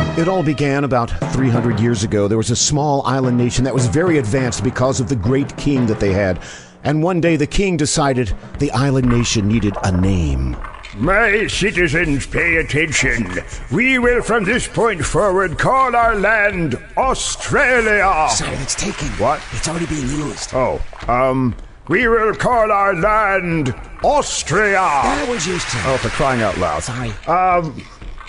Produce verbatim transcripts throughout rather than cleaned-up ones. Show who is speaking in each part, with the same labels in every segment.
Speaker 1: It all began about three hundred years ago. There was a small island nation that was very advanced because of the great king that they had. And one day the king decided the island nation needed a name.
Speaker 2: My citizens, pay attention. We will from this point forward call our land Australia.
Speaker 3: Sorry, it's taken.
Speaker 2: What?
Speaker 3: It's already being used.
Speaker 2: Oh, um, we will call our land Austria.
Speaker 3: That was used to.
Speaker 2: Oh, for crying out loud.
Speaker 3: Sorry.
Speaker 2: Um,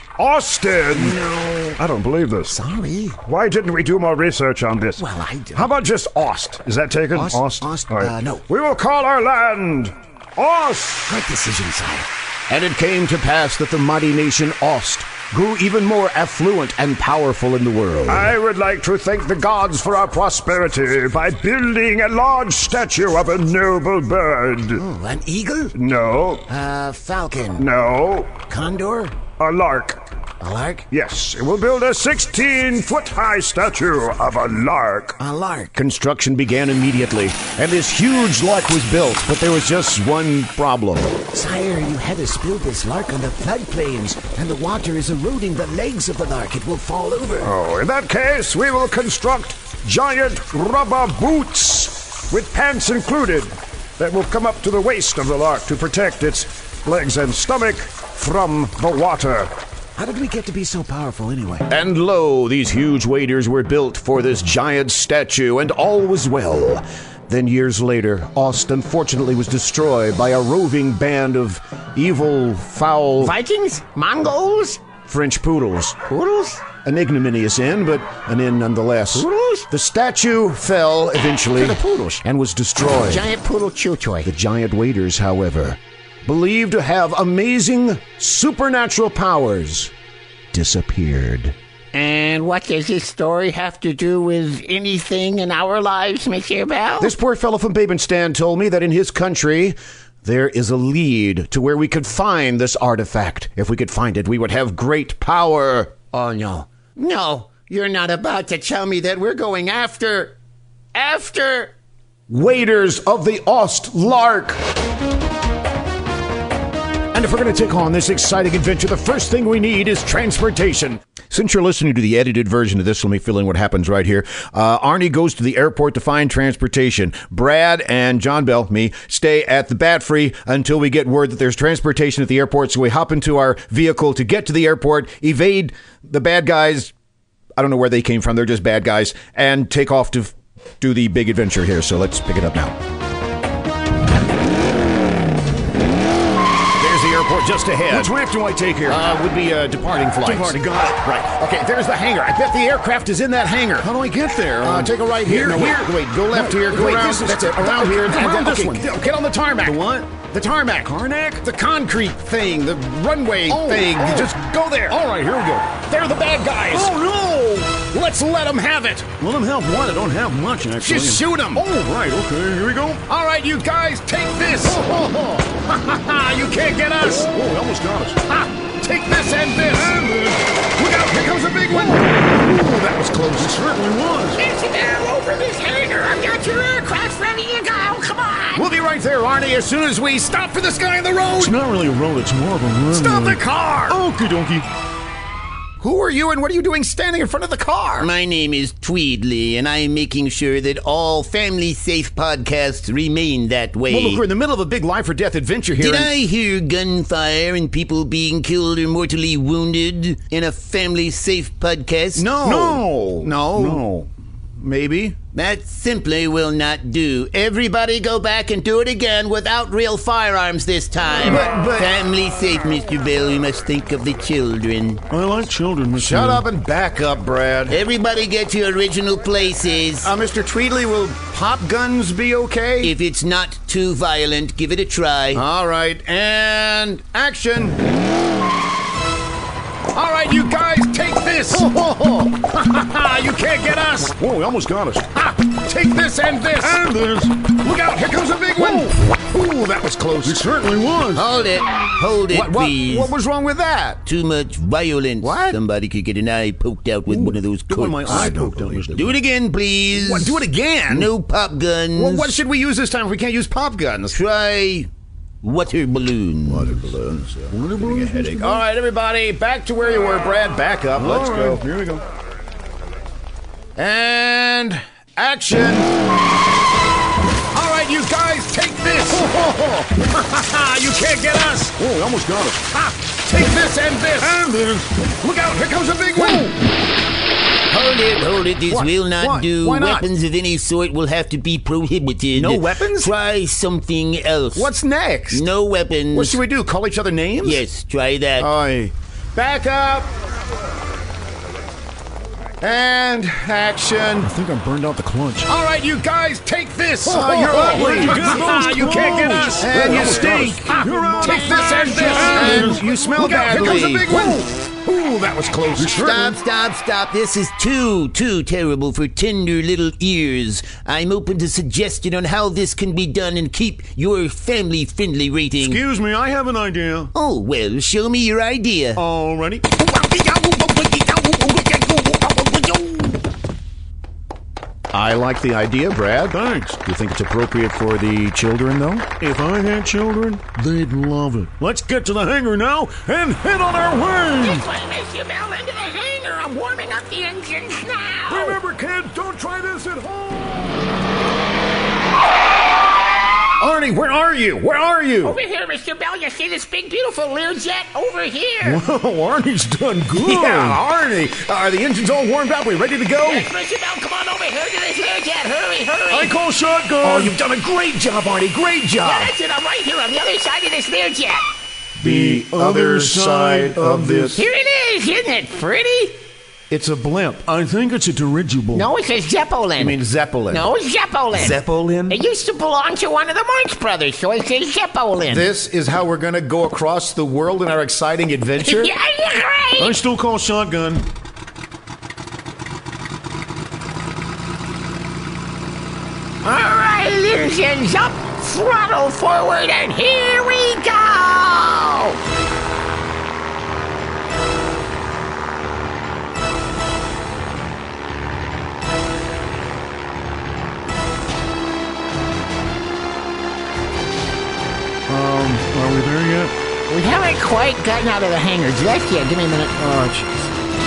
Speaker 2: Austin.
Speaker 3: No.
Speaker 2: I don't believe this.
Speaker 3: Sorry.
Speaker 2: Why didn't we do more research on this?
Speaker 3: Well, I do.
Speaker 2: How about just Ost? Is that taken?
Speaker 3: Ost?
Speaker 2: Ost?
Speaker 3: Ost?
Speaker 2: All right.
Speaker 3: Uh, no.
Speaker 2: We will call our land Ost.
Speaker 3: Great decision, sire.
Speaker 1: And it came to pass that the mighty nation Ost grew even more affluent and powerful in the world.
Speaker 2: I would like to thank the gods for our prosperity by building a large statue of a noble bird.
Speaker 3: Oh, an eagle?
Speaker 2: No.
Speaker 3: Uh, falcon?
Speaker 2: No.
Speaker 3: Condor?
Speaker 2: A lark.
Speaker 3: A lark?
Speaker 2: Yes, it will build a sixteen-foot-high statue of a lark.
Speaker 3: A lark.
Speaker 1: Construction began immediately, and this huge lark was built, but there was just one problem.
Speaker 3: Sire, you had us build this lark on the floodplains, and the water is eroding the legs of the lark. It will fall over.
Speaker 2: Oh, in that case, we will construct giant rubber boots with pants included that will come up to the waist of the lark to protect its legs and stomach from the water.
Speaker 3: How did we get to be so powerful anyway?
Speaker 1: And lo, these huge waders were built for this giant statue, and all was well. Then years later, Ost unfortunately was destroyed by a roving band of evil, foul...
Speaker 4: Vikings? Mongols?
Speaker 1: French poodles.
Speaker 4: Poodles?
Speaker 1: An ignominious end, but an end nonetheless.
Speaker 4: Poodles?
Speaker 1: The statue fell eventually
Speaker 4: To the poodles.
Speaker 1: and was destroyed.
Speaker 4: Giant poodle chew-choy.
Speaker 1: The giant waders, however, believed to have amazing supernatural powers, disappeared.
Speaker 4: And what does this story have to do with anything in our lives, Monsieur Bell?
Speaker 1: This poor fellow from Babenstan told me that in his country there is a lead to where we could find this artifact. If we could find it, we would have great power.
Speaker 4: Oh, no. No, you're not about to tell me that we're going after... After...
Speaker 1: Waders of the Ost Lark. And if we're going to take on this exciting adventure, the first thing we need is transportation. Since you're listening to the edited version of this, let me fill in what happens right here. Uh, Arnie goes to the airport to find transportation. Brad and John Bell, me, stay at the Bat Free until we get word that there's transportation at the airport. So we hop into our vehicle to get to the airport, evade the bad guys. I don't know where they came from. They're just bad guys. And take off to f- do the big adventure here. So let's pick it up now. Airport just ahead.
Speaker 5: Which ramp do I take here?
Speaker 1: Uh, would be a departing flight.
Speaker 5: Departing, got it.
Speaker 1: Right. Okay, there's the hangar. I bet the aircraft is in that hangar.
Speaker 5: How do I get there?
Speaker 1: Uh, take a right here.
Speaker 5: Here,
Speaker 1: No,
Speaker 5: here.
Speaker 1: Wait, wait, go left
Speaker 5: No,
Speaker 1: here. Go
Speaker 5: wait,
Speaker 1: around.
Speaker 5: this is-
Speaker 1: That's it. Around here.
Speaker 5: Around
Speaker 1: and then,
Speaker 5: this
Speaker 1: okay,
Speaker 5: one.
Speaker 1: Get on the tarmac.
Speaker 5: The what?
Speaker 1: The tarmac.
Speaker 5: Karnak?
Speaker 1: The concrete thing. The runway
Speaker 5: Oh,
Speaker 1: thing.
Speaker 5: oh.
Speaker 1: Just go there.
Speaker 5: All right, here we go.
Speaker 1: They're the bad guys.
Speaker 5: Oh, no!
Speaker 1: Let's let them have it.
Speaker 5: Let them have what? I don't have much, actually.
Speaker 1: Just shoot them.
Speaker 5: Oh, right, okay, here we go.
Speaker 1: All right, you guys, take this.
Speaker 5: Oh, oh, oh.
Speaker 1: You can't get us.
Speaker 5: Oh, we almost got us.
Speaker 1: Ha! Take this and this.
Speaker 5: And this.
Speaker 1: Look out, here comes a big one. Ooh, that was close.
Speaker 5: It certainly was.
Speaker 4: Isabel, over this hangar. I've got your aircraft ready to go. Come on.
Speaker 1: We'll be right there, Arnie, as soon as we stop for this guy on the road.
Speaker 5: It's not really a road, it's more of a runway.
Speaker 1: Stop the car!
Speaker 5: Okie dokie.
Speaker 1: Who are you and what are you doing standing in front of the car?
Speaker 6: My name is Tweedly, and I am making sure that all family-safe podcasts remain that way.
Speaker 1: Well, look, we're in the middle of a big life-or-death adventure here.
Speaker 6: Did
Speaker 1: and-
Speaker 6: I hear gunfire and people being killed or mortally wounded in a family-safe podcast?
Speaker 1: No.
Speaker 5: No.
Speaker 1: No.
Speaker 5: No.
Speaker 1: Maybe.
Speaker 6: That simply will not do. Everybody go back and do it again without real firearms this time.
Speaker 1: But- but-
Speaker 6: Family safe, Mister Bell. We must think of the children.
Speaker 5: I like children, Mister
Speaker 1: Shut up and back up, Brad.
Speaker 6: Everybody get to original places.
Speaker 1: Uh, Mister Tweedley, will pop guns be okay?
Speaker 6: If it's not too violent, give it a try.
Speaker 1: All right, and action. All right, you guys, take this. You can't get us.
Speaker 5: Whoa, we almost got us.
Speaker 1: Ha! Take this and this.
Speaker 5: And this.
Speaker 1: Look out, here comes a big one. Ooh, that was close.
Speaker 5: It certainly was.
Speaker 6: Hold it. Hold it,
Speaker 1: What, what,
Speaker 6: please.
Speaker 1: what was wrong with that?
Speaker 6: Too much violence.
Speaker 1: What?
Speaker 6: Somebody could get an eye poked out with one of those
Speaker 5: Get one of
Speaker 6: cords.
Speaker 5: my eye poked out, Mister
Speaker 6: Do it again, please.
Speaker 1: What, do it again?
Speaker 6: No pop guns.
Speaker 1: Well, what should we use this time if we can't use pop guns?
Speaker 6: Try water balloons.
Speaker 1: Water balloons. Yeah. Water balloons. A headache. All right, everybody, back to where you were, Brad. Back up. Let's
Speaker 5: All
Speaker 1: go.
Speaker 5: right, here we go.
Speaker 1: And action. All right, you guys, take this. You can't get us.
Speaker 5: Oh, we almost got it.
Speaker 1: Ha! Take this and this.
Speaker 5: And this.
Speaker 1: Look out, here comes a big one.
Speaker 6: Hold it, hold it. This
Speaker 1: What?
Speaker 6: will not
Speaker 1: What?
Speaker 6: do.
Speaker 1: Why not?
Speaker 6: Weapons of any sort will have to be prohibited.
Speaker 1: No weapons?
Speaker 6: Try something else.
Speaker 1: What's next?
Speaker 6: No weapons.
Speaker 1: What should we do? Call each other names?
Speaker 6: Yes, try that.
Speaker 1: Aye. Back up. And action.
Speaker 5: I think I burned out the clutch.
Speaker 1: All right, you guys, take this.
Speaker 5: Oh,
Speaker 1: you're
Speaker 5: oh,
Speaker 1: ugly.
Speaker 5: where'd you get
Speaker 1: Ah,
Speaker 5: those
Speaker 1: you can't get
Speaker 5: clothes?
Speaker 1: us. And you
Speaker 5: Almost got
Speaker 1: stink.
Speaker 5: us. You're out
Speaker 1: Take
Speaker 5: of
Speaker 1: this and this.
Speaker 5: fashion.
Speaker 1: And you smell
Speaker 2: Look out, here
Speaker 1: badly.
Speaker 2: comes a big one.
Speaker 1: Ooh, that was close.
Speaker 6: Stop, stop, stop. This is too, too terrible for tender little ears. I'm open to suggestion on how this can be done and keep your family-friendly rating.
Speaker 5: Excuse me, I have an idea.
Speaker 6: Oh, well, show me your idea.
Speaker 5: Alrighty.
Speaker 1: I like the idea, Brad.
Speaker 5: Thanks.
Speaker 1: Do you think it's appropriate for the children, though?
Speaker 5: If I had children, they'd love it. Let's get to the hangar now and head on our way.
Speaker 7: This way, Mister Bell, into the hangar. I'm warming up the engines now.
Speaker 5: Remember, kids, don't try this at home.
Speaker 1: Arnie, where are you? Where are you?
Speaker 7: Over here, Mister Bell. You see this big, beautiful Learjet over here?
Speaker 5: Oh, Arnie's done good.
Speaker 1: Yeah, Arnie. Are the engines all warmed up? We ready to go?
Speaker 7: Yes, Mister Bell, come on over here to this Learjet. Hurry, hurry.
Speaker 5: I call shotgun.
Speaker 1: Oh, you've done a great job, Arnie. Great job.
Speaker 7: Yeah, that's it. I'm right here on the other side of this Learjet.
Speaker 5: The other side of this.
Speaker 7: Here it is. Isn't it pretty?
Speaker 5: It's a blimp. I think it's a dirigible.
Speaker 7: No, it says Zeppelin.
Speaker 1: I mean Zeppelin.
Speaker 7: No, Zeppelin.
Speaker 1: Zeppelin?
Speaker 7: It used to belong to one of the Marx Brothers, so it says Zeppelin.
Speaker 1: This is how we're going to go across the world in our exciting adventure?
Speaker 7: Yeah, yeah, right.
Speaker 5: I still call shotgun.
Speaker 7: All right, engines up, throttle forward, and here we go!
Speaker 5: Um, are we there yet?
Speaker 7: We haven't quite gotten out of the hangar just yet. Give me a minute.
Speaker 5: Oh, jeez.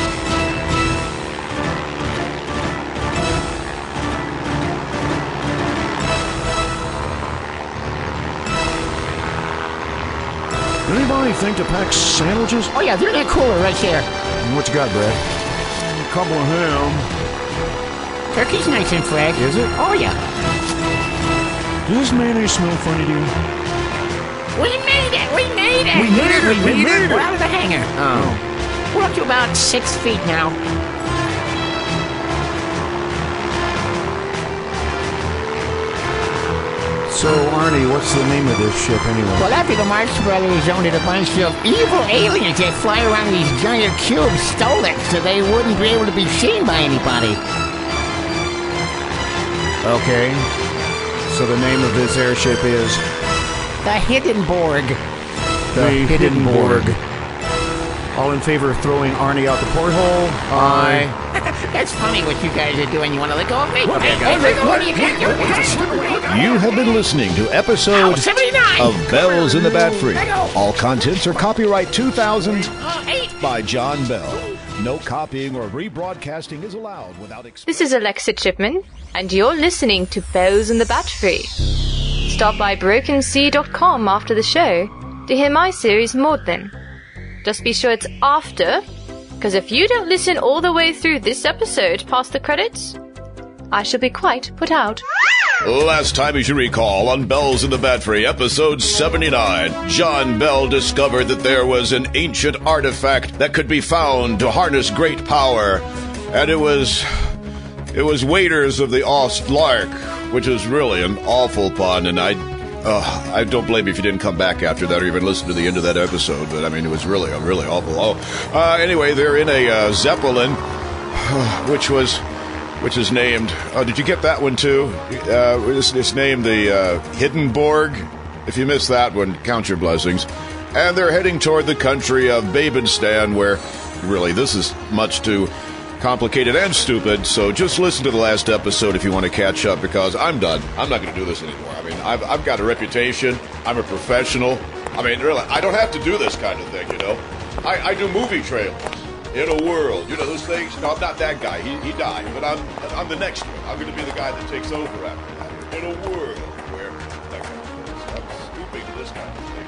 Speaker 5: Anybody think to pack sandwiches?
Speaker 7: Oh, yeah, they're in that cooler right there.
Speaker 1: What you got, Brad?
Speaker 5: A couple of ham.
Speaker 7: Turkey's nice and fresh.
Speaker 1: Is it?
Speaker 7: Oh, yeah.
Speaker 5: Does this mayonnaise smell funny to you?
Speaker 7: We made it! We made it!
Speaker 1: We made it, we made it.
Speaker 7: We're out of the hangar.
Speaker 1: Oh.
Speaker 7: We're up to about six feet now.
Speaker 1: So, Arnie, what's the name of this ship anyway?
Speaker 7: Well, after the Marx Brothers owned it, a bunch of evil aliens that fly around in these giant cubes stole it so they wouldn't be able to be seen by anybody.
Speaker 1: Okay. So the name of this airship is
Speaker 7: The Hindenburg.
Speaker 1: the
Speaker 5: The
Speaker 1: Hindenburg. All in favor of throwing Arnie out the porthole? Aye.
Speaker 7: That's funny what you guys are doing. You want to let go of me? Hey, hey, let go of me. You can't do it.
Speaker 8: You have been listening to episode
Speaker 7: seventy-nine.
Speaker 8: of Bells in the Bat Free.
Speaker 7: Let go.
Speaker 8: All contents are copyright two thousand
Speaker 7: Uh, eight.
Speaker 8: by John Bell. No copying or rebroadcasting is allowed without ex-
Speaker 9: This is Alexa Chipman, and you're listening to Bells in the Bat Free. Stop by broken sea dot com after the show to hear my series Maudlin. Just be sure it's after, because if you don't listen all the way through this episode past the credits, I shall be quite put out.
Speaker 10: Last time, as you recall, on Bells in the Bat Free, episode seventy-nine, John Bell discovered that there was an ancient artifact that could be found to harness great power, and it was... it was Waiters of the Ost Lark, which is really an awful pun, and I... Uh, I don't blame you if you didn't come back after that or even listen to the end of that episode, but I mean, it was really, really awful. Oh, uh, anyway, they're in a uh, Zeppelin, which was... which is named... Oh, did you get that one, too? Uh, it's, it's named the uh, Hindenburg. If you missed that one, count your blessings. And they're heading toward the country of Babenstan, where, really, this is much too complicated and stupid, so just listen to the last episode if you want to catch up, because I'm done. I'm not going to do this anymore. I mean, I've, I've got a reputation. I'm a professional. I mean, really, I don't have to do this kind of thing, you know? I, I do movie trailers. In a world, you know, those things. No, I'm not that guy. He, he died, but I'm I'm the next one. I'm going to be the guy that takes over after that. In a world where that kind of thing. I'm stooping to this kind of thing.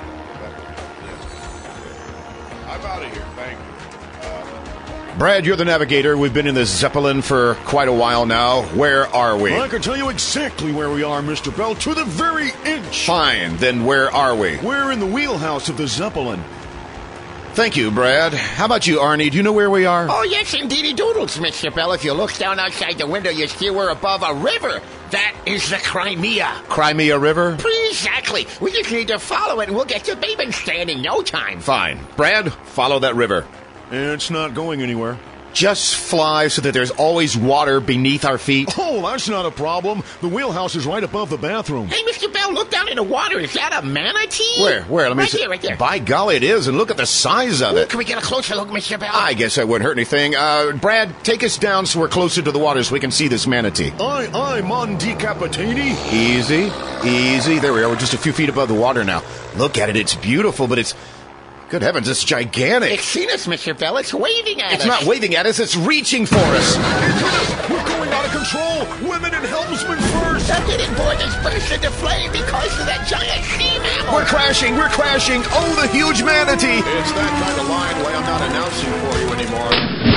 Speaker 10: You know, I'm out of here. Thank you. Uh,
Speaker 1: Brad, you're the navigator. We've been in this Zeppelin for quite a while now. Where are we?
Speaker 5: Well, I can tell you exactly where we are, Mister Bell, to the very inch.
Speaker 1: Fine. Then where are we?
Speaker 5: We're in the wheelhouse of the Zeppelin.
Speaker 1: Thank you, Brad. How about you, Arnie? Do you know where we are?
Speaker 7: Oh, yes, indeedy doodles, Mister Bell. If you look down outside the window, you see we're above a river. That is the Crimea.
Speaker 1: Crimea River?
Speaker 7: Exactly. We just need to follow it, and we'll get to Babenstan in no time.
Speaker 1: Fine. Brad, follow that river.
Speaker 5: It's not going anywhere.
Speaker 1: Just fly so that there's always water beneath our feet.
Speaker 5: Oh, that's not a problem. The wheelhouse is right above the bathroom.
Speaker 7: Hey, Mister Bell, look down in the water. Is that a manatee?
Speaker 1: Where? Where? Let me
Speaker 7: right
Speaker 1: see.
Speaker 7: Right there, right there.
Speaker 1: By golly, it is, and look at the size of
Speaker 7: Ooh,
Speaker 1: it.
Speaker 7: can we get a closer look, Mister Bell?
Speaker 1: I guess that wouldn't hurt anything. Uh, Brad, take us down so we're closer to the water so we can see this manatee.
Speaker 5: Aye, aye, Mon Decapitati.
Speaker 1: Easy, easy. There we are. We're just a few feet above the water now. Look at it. It's beautiful, but it's... Good heavens, it's gigantic.
Speaker 7: It's seen us, Mister Bell. It's waving at
Speaker 1: it's
Speaker 7: us.
Speaker 1: It's not waving at us. It's reaching for us.
Speaker 5: We're going out of control. Women and helmsmen first.
Speaker 7: That little boy just burst into flame because of that giant sea mammal.
Speaker 1: We're crashing. We're crashing. Oh, the huge manatee.
Speaker 10: It's that kind of line why I'm not announcing for you anymore.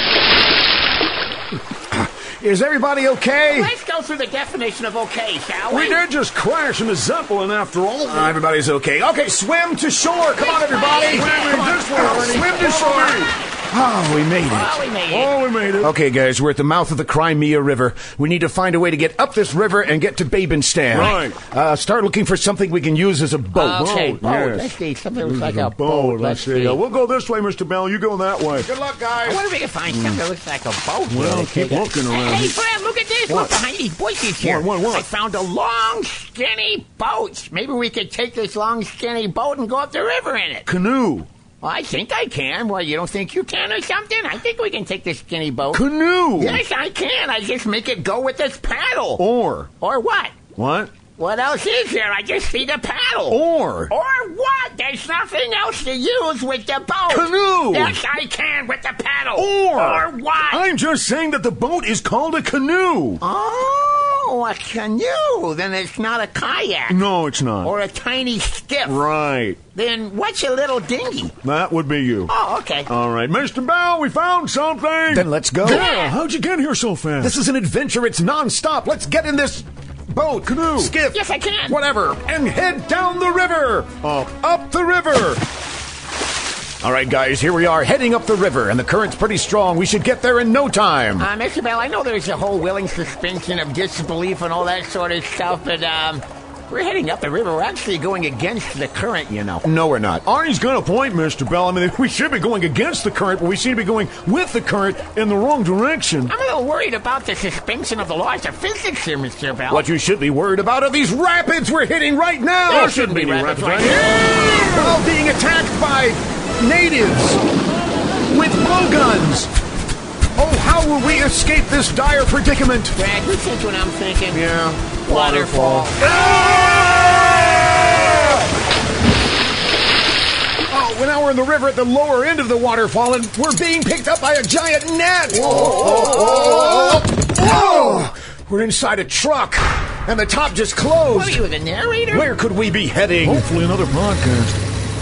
Speaker 2: Is everybody okay?
Speaker 7: Let's go through the definition of okay, shall we?
Speaker 2: We did just crash in the Zeppelin after all.
Speaker 1: Uh, everybody's okay. Okay, swim to shore. Come on, everybody.
Speaker 2: Swim this way, Arnie.
Speaker 1: Swim to shore. Oh, we made it.
Speaker 7: Oh, we made it.
Speaker 2: Oh, we made it.
Speaker 1: Okay, guys, we're at the mouth of the Crimea River. We need to find a way to get up this river and get to Babenstan.
Speaker 2: Right.
Speaker 1: Uh, start looking for something we can use as a boat.
Speaker 7: Okay,
Speaker 2: Boat,
Speaker 7: boat.
Speaker 2: yes.
Speaker 7: Let's see. Something looks like
Speaker 2: a
Speaker 7: a boat.
Speaker 2: Let's see. Uh, we'll go this way, Mister Bell. You go that way.
Speaker 1: Good luck,
Speaker 7: I
Speaker 1: guys.
Speaker 7: wonder if we can find something that looks like a boat.
Speaker 2: Well,
Speaker 7: really.
Speaker 2: keep looking around.
Speaker 7: Hey, Brad, look at this.
Speaker 2: What?
Speaker 7: Look behind these bushes here.
Speaker 2: What, what, what?
Speaker 7: I found a long, skinny boat. Maybe we could take this long, skinny boat and go up the river in it.
Speaker 2: Canoe.
Speaker 7: Well, I think I can. Well, you don't think you can or something? I think we can take this skinny boat.
Speaker 2: Canoe.
Speaker 7: Yes, I can. I just make it go with this paddle.
Speaker 2: Or.
Speaker 7: Or what?
Speaker 2: What?
Speaker 7: What else is there? I just see the paddle.
Speaker 2: Or.
Speaker 7: Or what? There's nothing else to use with the boat.
Speaker 2: Canoe.
Speaker 7: Yes, I can with the paddle.
Speaker 2: Or.
Speaker 7: Or what?
Speaker 2: I'm just saying that the boat is called a canoe.
Speaker 7: Oh, a canoe. Then it's not a kayak.
Speaker 2: No, it's not.
Speaker 7: Or a tiny skiff.
Speaker 2: Right.
Speaker 7: Then what's a little dinghy?
Speaker 2: That would be you.
Speaker 7: Oh, okay.
Speaker 2: All right, Mister Bell, we found something.
Speaker 1: Then let's go.
Speaker 2: Yeah, how'd you get here so fast?
Speaker 1: This is an adventure. It's nonstop. Let's get in this boat,
Speaker 2: Canoe.
Speaker 1: skiff,
Speaker 7: Yes, I can.
Speaker 1: whatever, and head down the river.
Speaker 2: Up.
Speaker 1: Up the river. All right, guys, here we are heading up the river, and the current's pretty strong. We should get there in no time.
Speaker 7: Uh, Mister Bell, I know there's a whole willing suspension of disbelief and all that sort of stuff, but um, we're heading up the river. We're actually going against the current, you know.
Speaker 1: No, we're not.
Speaker 2: Arnie's got a point, Mister Bell. I mean, we should be going against the current, but we seem to be going with the current in the wrong direction.
Speaker 7: I'm a little worried about the suspension of the laws of physics here, Mister Bell.
Speaker 1: What you should be worried about are these rapids we're hitting right now.
Speaker 2: There shouldn't be any
Speaker 7: rapids
Speaker 2: rapids
Speaker 7: right
Speaker 2: right
Speaker 7: here.
Speaker 1: We're all being attacked by natives with blowguns. Oh, how will we escape this dire predicament?
Speaker 7: Brad, you think what I'm thinking?
Speaker 1: Yeah.
Speaker 7: Waterfall.
Speaker 1: Oh, well, now we're in the river at the lower end of the waterfall, and we're being picked up by a giant net. Whoa! Whoa! Whoa! We're inside a truck, and the top just closed.
Speaker 7: What are you, the narrator?
Speaker 1: Where could we be heading?
Speaker 2: Hopefully another podcast.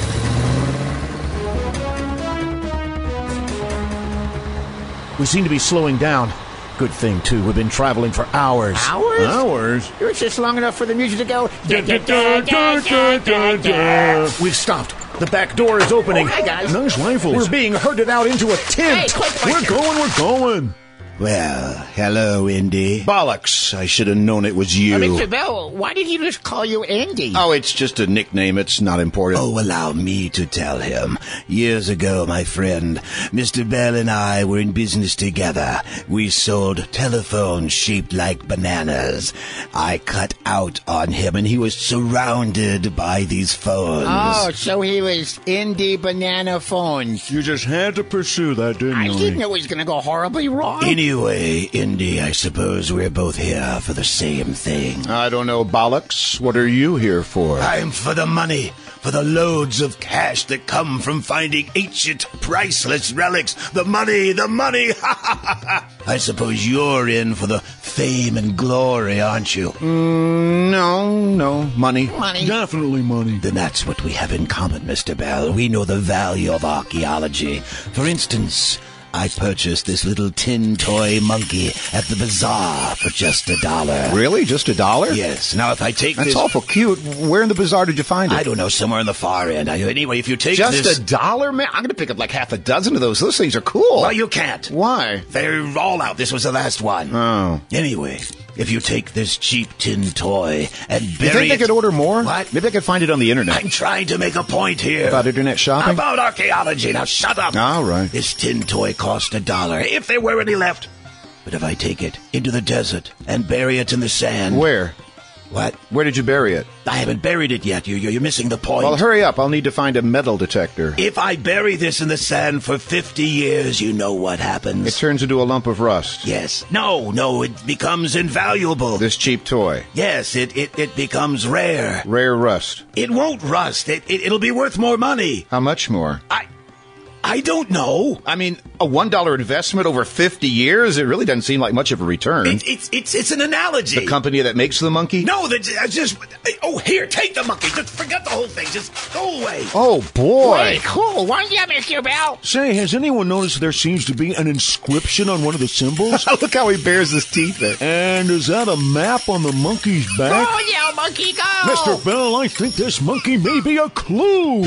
Speaker 1: We seem to be slowing down. Good thing, too. We've been traveling for hours.
Speaker 7: Hours?
Speaker 2: Hours?
Speaker 7: It was just long enough for the music to go.
Speaker 1: We've stopped. The back door is opening.
Speaker 7: Oh, hey, guys.
Speaker 2: Nice rifles.
Speaker 1: We're being herded out into a tent.
Speaker 7: Hey, quick
Speaker 2: We're
Speaker 7: question.
Speaker 2: going, we're going.
Speaker 6: Well, hello, Indy.
Speaker 1: Bollocks. I should have known it was you.
Speaker 7: Uh, Mister Bell, why did he just call you Andy?
Speaker 1: Oh, it's just a nickname. It's not important.
Speaker 6: Oh, allow me to tell him. Years ago, my friend, Mister Bell and I were in business together. We sold telephones shaped like bananas. I cut out on him, and he was surrounded by these phones.
Speaker 7: Oh, so he was Indy Banana Phones.
Speaker 5: You just had to pursue that, didn't
Speaker 7: I
Speaker 5: you?
Speaker 7: didn't know it was going to go horribly wrong.
Speaker 6: Anyway, Indy, I suppose we're both here for the same thing.
Speaker 1: I don't know, Bollocks. What are you here for?
Speaker 6: I'm for the money, for the loads of cash that come from finding ancient, priceless relics. The money, the money! I suppose you're in for the fame and glory, aren't you?
Speaker 1: Mm, no, no. Money.
Speaker 7: Money.
Speaker 5: Definitely money.
Speaker 6: Then that's what we have in common, Mister Bell. We know the value of archaeology. For instance, I purchased this little tin toy monkey at the bazaar for just a dollar.
Speaker 1: Really? Just a dollar?
Speaker 6: Yes. Now, if I take
Speaker 1: That's
Speaker 6: this...
Speaker 1: awful cute. Where in the bazaar did you find it?
Speaker 6: I don't know, somewhere in the far end. I, anyway, if you take
Speaker 1: Just
Speaker 6: this...
Speaker 1: a dollar? Man, I'm going to pick up like half a dozen of those. Those things are cool.
Speaker 6: Well, you can't.
Speaker 1: Why?
Speaker 6: They're all out. This was the last one.
Speaker 1: Oh.
Speaker 6: Anyway, if you take this cheap tin toy and
Speaker 1: You
Speaker 6: bury
Speaker 1: think I
Speaker 6: it...
Speaker 1: could order more?
Speaker 6: What?
Speaker 1: Maybe I could find it on the internet.
Speaker 6: I'm trying to make a point here.
Speaker 1: About internet shopping?
Speaker 6: About archaeology. Now, shut up.
Speaker 1: All right.
Speaker 6: This tin toy cost a dollar, if there were any left. But if I take it into the desert and bury it in the sand...
Speaker 1: Where?
Speaker 6: What?
Speaker 1: Where did you bury it?
Speaker 6: I haven't buried it yet. You, you're, you're missing the point.
Speaker 1: Well, hurry up. I'll need to find a metal detector.
Speaker 6: If I bury this in the sand for fifty years, you know what happens.
Speaker 1: It turns into a lump of rust.
Speaker 6: Yes. No, no, it becomes invaluable.
Speaker 1: This cheap toy.
Speaker 6: Yes, it, it, it becomes rare.
Speaker 1: Rare rust.
Speaker 6: It won't rust. It, it, it'll be worth more money.
Speaker 1: How much more?
Speaker 6: I... I don't know.
Speaker 1: I mean, a one dollar investment over fifty years? It really doesn't seem like much of a return.
Speaker 6: It, it's it's it's an analogy.
Speaker 1: The company that makes the monkey?
Speaker 6: No, the, uh, just... Oh, here, take the monkey. Just forget the whole thing. Just go away.
Speaker 1: Oh, boy.
Speaker 7: Hey, cool. Why don't you, Mister Bell?
Speaker 5: Say, has anyone noticed there seems to be an inscription on one of the symbols?
Speaker 1: Look how he bares his teeth there.
Speaker 5: And is that a map on the monkey's back?
Speaker 7: Go, you monkey, go!
Speaker 5: Mister Bell, I think this monkey may be a clue.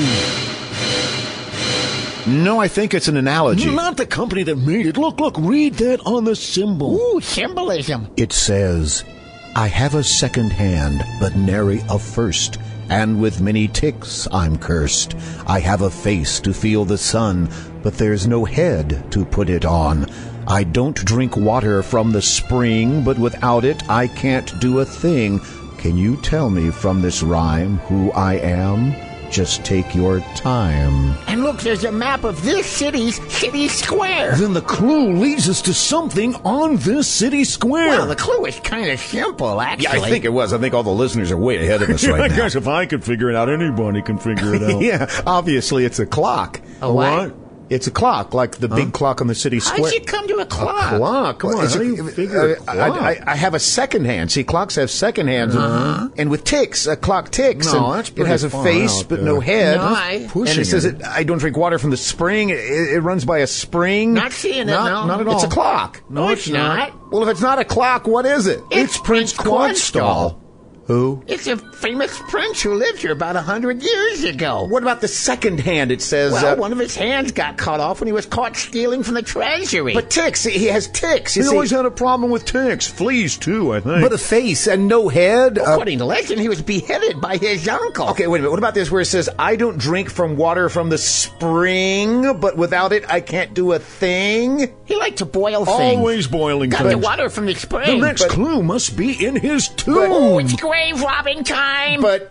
Speaker 1: No, I think it's an analogy.
Speaker 5: Not the company that made it. Look, look, read that on the symbol.
Speaker 7: Ooh, symbolism.
Speaker 1: It says, I have a second hand, but nary a first, and with many ticks I'm cursed. I have a face to feel the sun, but there's no head to put it on. I don't drink water from the spring, but without it I can't do a thing. Can you tell me from this rhyme who I am? Just take your time.
Speaker 7: And look, there's a map of this city's city square.
Speaker 5: Then the clue leads us to something on this city square.
Speaker 7: Well, the clue is kind of simple, actually.
Speaker 1: Yeah, I think it was. I think all the listeners are way ahead of us right
Speaker 5: I
Speaker 1: now.
Speaker 5: guess if I could figure it out, anybody can figure it out.
Speaker 1: Yeah, obviously it's a clock.
Speaker 7: A what?
Speaker 1: It's a clock, like the big clock on the city
Speaker 7: How
Speaker 1: square.
Speaker 7: did you come to a clock?
Speaker 5: A clock? Come on,
Speaker 1: It's
Speaker 5: how
Speaker 1: a-
Speaker 5: do you figure a
Speaker 1: uh, I,
Speaker 5: clock?
Speaker 1: I, I have a second hand. See, clocks have second hands,
Speaker 7: Uh-huh.
Speaker 1: and with ticks, a clock ticks.
Speaker 5: No,
Speaker 1: and
Speaker 5: that's
Speaker 1: it
Speaker 5: pretty
Speaker 1: has a
Speaker 5: far
Speaker 1: face
Speaker 5: out
Speaker 1: but
Speaker 5: there.
Speaker 1: no head.
Speaker 7: No, I-
Speaker 1: and
Speaker 5: Pushing
Speaker 1: it says
Speaker 5: it.
Speaker 1: it. I don't drink water from the spring. It, it runs by a spring.
Speaker 7: Not seeing it,
Speaker 1: Not,
Speaker 7: no.
Speaker 1: not at all. It's a clock.
Speaker 7: No, it's not.
Speaker 1: Well, if it's not a clock, what is it?
Speaker 7: It's Prince Quadstall.
Speaker 1: Who?
Speaker 7: It's a famous prince who lived here about a hundred years ago.
Speaker 1: What about the second hand? It says.
Speaker 7: Well,
Speaker 1: uh,
Speaker 7: one of his hands got cut off when he was caught stealing from the treasury.
Speaker 1: but ticks. He has ticks. You
Speaker 5: He
Speaker 1: see.
Speaker 5: always had a problem with ticks. Fleas, too, I think.
Speaker 1: But a face and no head. Uh,
Speaker 7: according to legend, he was beheaded by his uncle.
Speaker 1: Okay, wait a minute. What about this where it says, I don't drink from water from the spring, but without it I can't do a thing?
Speaker 7: He liked to boil things.
Speaker 5: Always boiling
Speaker 7: Got the
Speaker 5: things.
Speaker 7: water from the
Speaker 5: The
Speaker 7: spring.
Speaker 5: next
Speaker 1: but-
Speaker 5: clue must be in his tomb.
Speaker 7: Oh, it's grave robbing time.
Speaker 1: But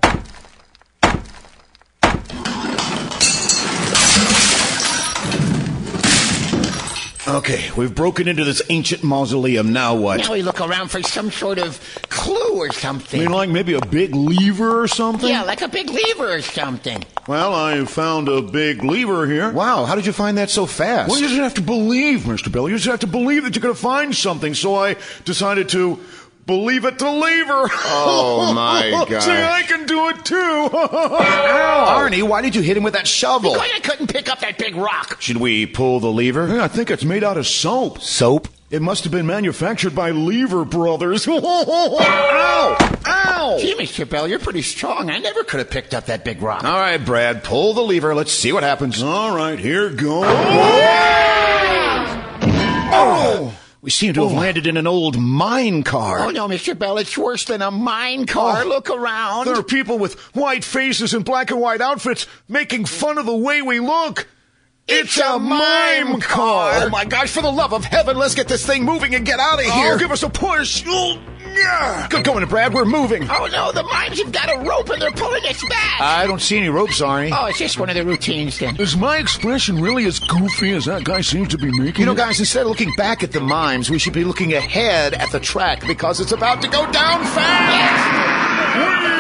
Speaker 1: okay, we've broken into this ancient mausoleum. Now what?
Speaker 7: Now we look around for some sort of clue or
Speaker 5: I
Speaker 7: something.
Speaker 5: mean, like maybe a big lever or something?
Speaker 7: Yeah, like a big lever or something.
Speaker 5: Well, I found a big lever here.
Speaker 1: Wow, how did you find that so fast?
Speaker 5: Well, you just have to believe, Mister Bell. You just have to believe that you're going to find something. So I decided to believe it to lever.
Speaker 1: Oh, my God.
Speaker 5: See, I can do it too.
Speaker 1: Arnie, why did you hit him with that shovel?
Speaker 7: Because I couldn't pick up that big rock.
Speaker 1: Should we pull the lever?
Speaker 5: Yeah, I think it's made out of soap.
Speaker 1: Soap?
Speaker 5: It must have been manufactured by Lever Brothers. Ow! Ow!
Speaker 7: Gee, Mister Bell, you're pretty strong. I never could have picked up that big rock.
Speaker 1: All right, Brad, pull the lever. Let's see what happens.
Speaker 5: All right, here goes.
Speaker 1: Oh! We seem to have
Speaker 7: Oh.
Speaker 1: landed in an old mine car.
Speaker 7: Oh, no, Mister Bell, it's worse than a mine car.
Speaker 5: Oh.
Speaker 7: Look around.
Speaker 5: There are people with white faces and black and white outfits making fun of the way we look. It's, a mime car.
Speaker 1: Oh, my gosh, for the love of heaven, let's get this thing moving and get out of here.
Speaker 5: Oh, give us a push. Oh, yeah.
Speaker 1: Good going, Brad. We're moving.
Speaker 7: Oh, no, the mimes have got a rope and they're pulling us back.
Speaker 1: I don't see any ropes, Arnie.
Speaker 7: Oh, it's just one of the routines then.
Speaker 5: Is my expression really as goofy as that guy seems to be making
Speaker 1: You know,
Speaker 5: it?
Speaker 1: guys, instead of looking back at the mimes, we should be looking ahead at the track because it's about to go down fast.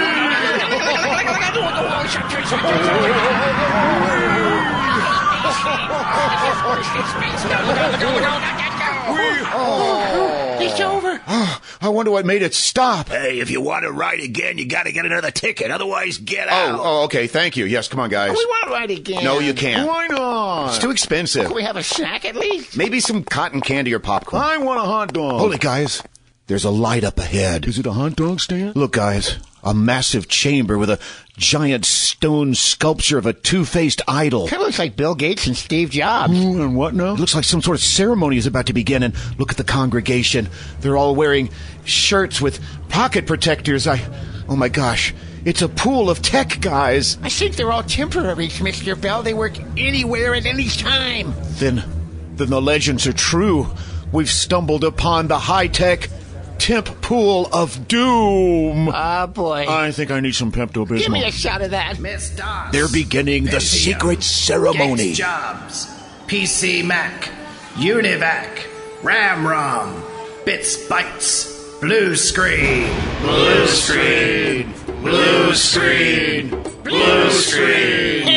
Speaker 7: Oh, it's over.
Speaker 1: Oh, I wonder what made it stop.
Speaker 6: Hey, if you want to ride again, you got to get another ticket. Otherwise, get
Speaker 1: Oh,
Speaker 6: out.
Speaker 1: oh, okay. Thank you. Yes, come on, guys.
Speaker 7: We want to ride again.
Speaker 1: No, you can't.
Speaker 5: Why not?
Speaker 1: It's too expensive.
Speaker 7: Can we have a snack at least?
Speaker 1: Maybe some cotton candy or popcorn.
Speaker 5: I want a hot dog.
Speaker 1: Hold it, guys. There's a light up ahead.
Speaker 5: Is it a hot dog stand?
Speaker 1: Look, guys. A massive chamber with a giant stone sculpture of a two-faced idol.
Speaker 7: Kind of looks like Bill Gates and Steve Jobs.
Speaker 5: Ooh, and what now?
Speaker 1: It looks like some sort of ceremony is about to begin, and look at the congregation. They're all wearing shirts with pocket protectors. I, oh my gosh, it's a pool of tech guys.
Speaker 7: I think they're all temporaries, Mister Bell. They work anywhere at any time.
Speaker 1: Then, then the legends are true. We've stumbled upon the high-tech temp pool of doom.
Speaker 7: Oh, boy.
Speaker 5: I think I need some Pepto-Bismol.
Speaker 7: Give me a shot of that.
Speaker 11: Miss DOS.
Speaker 1: They're beginning the secret ceremony.
Speaker 11: Gates Jobs. P C Mac. Univac. Ramrom. Bits Bytes. Blue Screen. Blue Screen. Blue Screen. Blue Screen.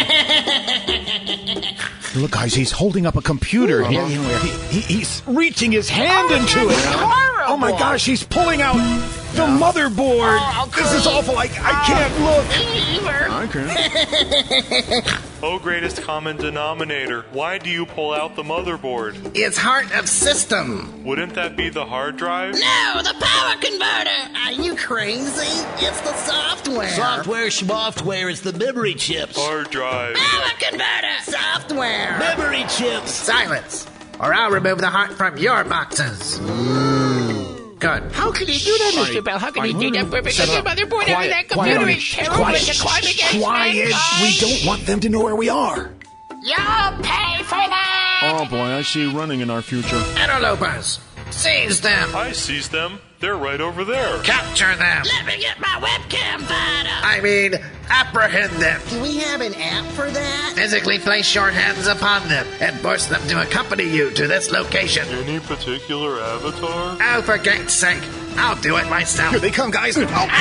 Speaker 1: Look, guys, he's holding up a computer. He, he- he- he's reaching his hand into it. Oh, my gosh, he's pulling out the motherboard.
Speaker 7: Oh,
Speaker 1: this is awful. I, I can't look.
Speaker 5: I can.
Speaker 12: Oh, greatest common denominator, why do you pull out the motherboard?
Speaker 11: It's heart of system.
Speaker 12: Wouldn't that be the hard drive?
Speaker 11: No, the power converter. Are you crazy? It's the software.
Speaker 6: Software, software is the memory chips.
Speaker 12: Hard drive.
Speaker 11: Power converter. Software.
Speaker 6: Memory chips.
Speaker 11: Silence, or I'll remove the heart from your boxes. Good.
Speaker 7: How can you do that, Mister Bell? How can you do that? Because the motherboard out of that computer
Speaker 1: quiet,
Speaker 7: is terrible.
Speaker 1: quiet,
Speaker 7: It's a crime against
Speaker 1: quiet.
Speaker 7: mankind.
Speaker 1: We don't want them to know where we are.
Speaker 7: You'll pay for that.
Speaker 5: Oh boy, I see running in our future.
Speaker 11: Interlopers, seize them.
Speaker 12: I seized them. They're right over there.
Speaker 11: Capture them.
Speaker 13: Let me get my webcam fired up.
Speaker 11: I mean, apprehend them.
Speaker 13: Do we have an app for that?
Speaker 11: Physically place your hands upon them and force them to accompany you to this location.
Speaker 12: Any particular avatar?
Speaker 11: Oh, for Gate's sake, I'll do it myself.
Speaker 1: Here they come, guys.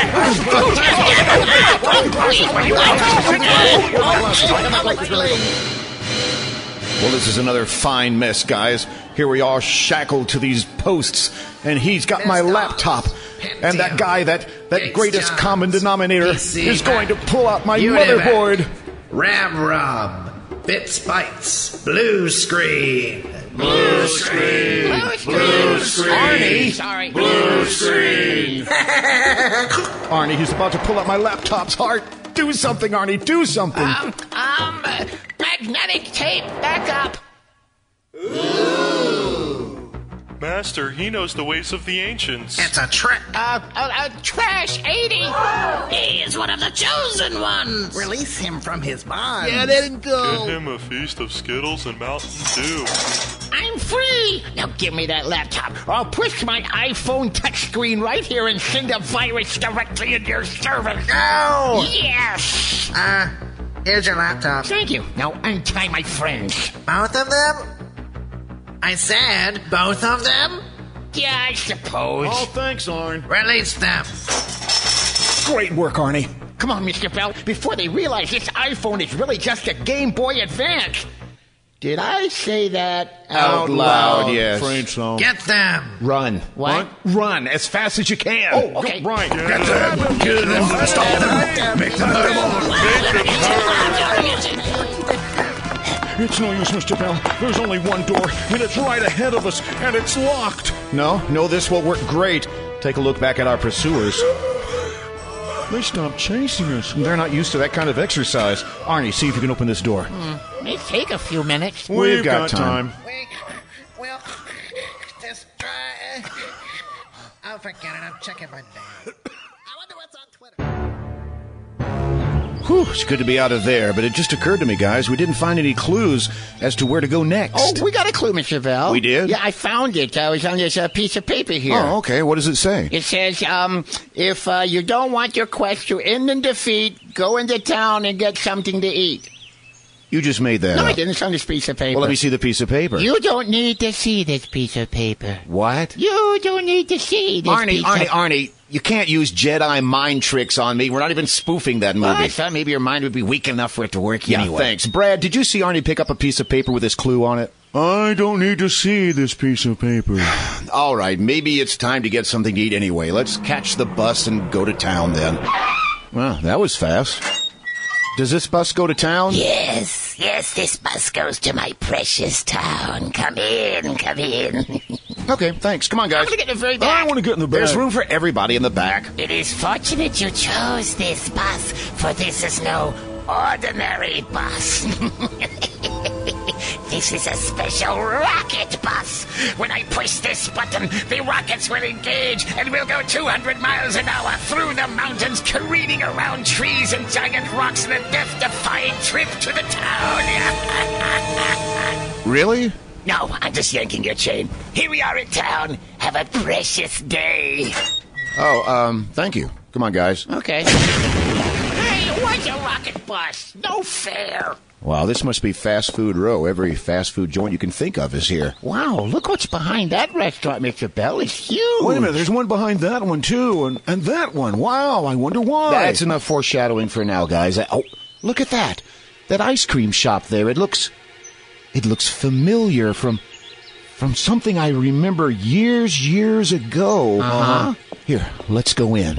Speaker 1: Well, this is another fine mess, guys. Here we are shackled to these posts, and he's got my laptop. And that guy, that, that greatest common denominator, is going to pull out my motherboard.
Speaker 11: Ramrom, Bits Bytes, Blue Screen.
Speaker 13: Blue screen.
Speaker 11: Blue Screen.
Speaker 1: Arnie.
Speaker 7: Sorry.
Speaker 11: Blue Screen.
Speaker 1: Arnie, he's about to pull out my laptop's heart. Do something, Arnie. Do something.
Speaker 7: Um, um, uh, magnetic tape, back up.
Speaker 12: Master, he knows the ways of the ancients.
Speaker 11: It's a trick.
Speaker 7: Uh, uh, uh trash eighty.
Speaker 13: He is one of the chosen ones.
Speaker 11: Release him from his bond.
Speaker 13: Yeah, let him go.
Speaker 12: Get him a feast of Skittles and Mountain Dew.
Speaker 7: I'm free. Now give me that laptop, or I'll push my iPhone touchscreen right here and send a virus directly into your server.
Speaker 11: No!
Speaker 7: Yes!
Speaker 11: Uh, here's your laptop.
Speaker 7: Thank you. Now untie my friends.
Speaker 11: Both of them? I said both of them?
Speaker 7: Yeah, I suppose.
Speaker 5: Oh, thanks, Arn.
Speaker 11: Release them.
Speaker 1: Great work, Arnie.
Speaker 7: Come on, Mister Bell, before they realize this iPhone is really just a Game Boy Advance. Did I say that
Speaker 1: Out loud, yes.
Speaker 5: Afraid so.
Speaker 11: Get them.
Speaker 1: Run.
Speaker 7: What?
Speaker 1: Run as fast as you can.
Speaker 7: Oh, okay.
Speaker 5: Go, right.
Speaker 6: Get them. Get them. Stop them. Make them
Speaker 5: It's no use, Mister Bell. There's only one door, and it's right ahead of us, and it's locked.
Speaker 1: No, no, this will work great. Take a look back at our pursuers.
Speaker 5: They stopped chasing us.
Speaker 1: They're not used to that kind of exercise. Arnie, see if you can open this door.
Speaker 7: Hmm. May take a few minutes.
Speaker 5: We've, got, time.
Speaker 11: We will destroy Forget it, I'm checking my name.
Speaker 1: Whew, it's good to be out of there, but it just occurred to me, guys, we didn't find any clues as to where to go next.
Speaker 7: Oh, we got a clue, Mister Bell.
Speaker 1: We did?
Speaker 7: Yeah, I found it. I was on this uh, piece of paper here.
Speaker 1: Oh, okay. What does it say?
Speaker 7: It says, um, if uh, you don't want your quest to end in defeat, go into town and get something to eat.
Speaker 1: You just made that
Speaker 7: No,
Speaker 1: up.
Speaker 7: I didn't. It's on this piece of paper.
Speaker 1: Well, let me see the piece of paper.
Speaker 7: You don't need to see this piece of paper.
Speaker 1: What?
Speaker 7: You don't need to see this
Speaker 1: Arnie,
Speaker 7: piece
Speaker 1: Arnie,
Speaker 7: of...
Speaker 1: Arnie, you can't use Jedi mind tricks on me. We're not even spoofing that movie.
Speaker 7: Well, I thought maybe your mind would be weak enough for it to work
Speaker 1: Yeah,
Speaker 7: anyway.
Speaker 1: thanks. Brad, did you see Arnie pick up a piece of paper with this clue on it?
Speaker 5: I don't need to see this piece of paper.
Speaker 1: All right, maybe it's time to get something to eat anyway. Let's catch the bus and go to town then. Well, that was fast. Does this bus go to town?
Speaker 13: Yes, yes, this bus goes to my precious town. Come in, come in.
Speaker 1: Okay, thanks. Come on, guys.
Speaker 7: I'm gonna get in the very back.
Speaker 5: I want to get in the back.
Speaker 1: There's room for everybody in the back.
Speaker 13: It is fortunate you chose this bus, for this is no ordinary bus. This is a special rocket bus. When I push this button, the rockets will engage and we'll go two hundred miles an hour through the mountains, careening around trees and giant rocks in a death-defying trip to the town.
Speaker 1: Really?
Speaker 13: No, I'm just yanking your chain. Here we are in town. Have a precious day.
Speaker 1: Oh, um, thank you. Come on, guys.
Speaker 7: Okay.
Speaker 13: Hey, what's a rocket bus? No fair.
Speaker 1: Wow, this must be Fast Food Row. Every fast food joint you can think of is here.
Speaker 7: Wow, look what's behind that restaurant, Mister Bell. It's huge.
Speaker 5: Wait a minute, there's one behind that one, too, and, and that one. Wow, I wonder why.
Speaker 1: That's enough foreshadowing for now, guys. Oh, look at that. That ice cream shop there. It looks... It looks familiar from... From something I remember years, years ago.
Speaker 7: Uh-huh.
Speaker 1: Here, let's go in.